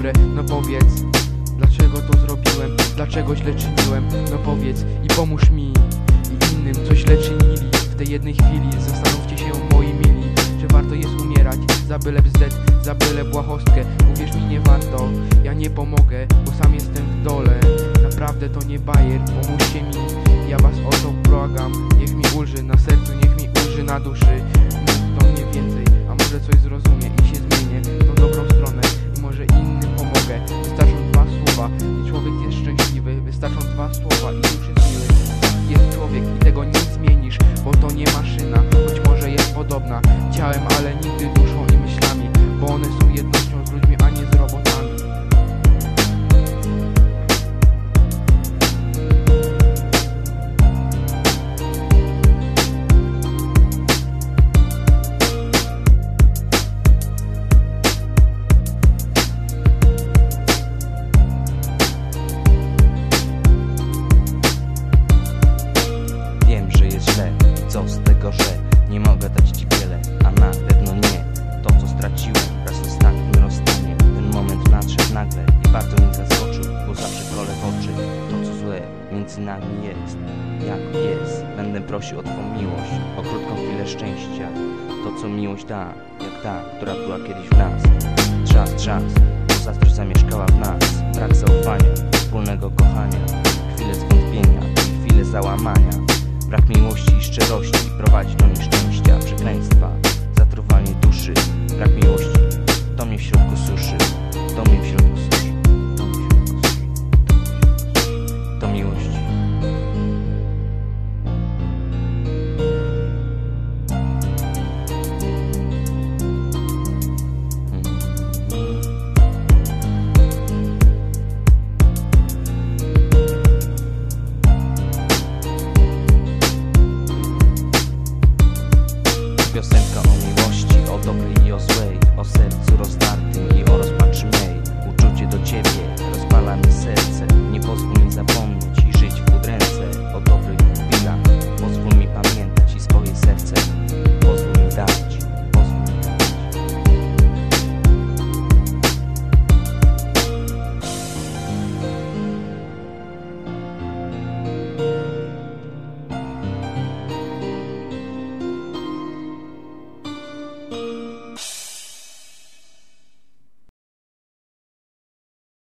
Boże, no powiedz, dlaczego to zrobiłem, dlaczego źle czyniłem, no powiedz i pomóż mi i innym, co źle czynili. W tej jednej chwili zastanówcie się, moi mili, czy warto jest umierać za byle bzdet, za byle błahostkę. Uwierz mi, nie warto, ja nie pomogę, bo sam jestem w dole. Naprawdę to nie bajer, pomóżcie mi, ja was o to błagam. Niech mi ulży na sercu, niech mi ulży na duszy. Mów do mnie więcej, a może coś zrozumie i się zmienię w tą dobrą stronę i może innym pomogę. Wystarczą 2 słowa i człowiek jest szczęśliwy. Wystarczą 2 słowa i już jest miły. Jest człowiek i tego nie zmienisz, bo to nie maszyna, choć może jest podobna ciałem, ale nigdy duszą i myślami, bo one są jednością z ludźmi, a nie z robotami. Wiem, że jest źle, co z tego, że nie mogę dać ci wiele, a na pewno nie to, co straciłem wraz z ostatnim rozstaniem. Ten moment nadszedł nagle i bardzo mi zaskoczył, bo zawsze kolę w oczy to, co złe między nami jest. Jak jest, będę prosił o twą miłość, o krótką chwilę szczęścia, to, co miłość da, jak ta, która była kiedyś w nas. Czas, bo zazdrość zamieszkała w nas, brak zaufania, wspólnego kochania, chwile zwątpienia, chwile załamania. Brak miłości i szczerości prowadzi do nieszczęścia, przekleństwa, zatruwanie duszy. Brak miłości to mnie w środku suszy.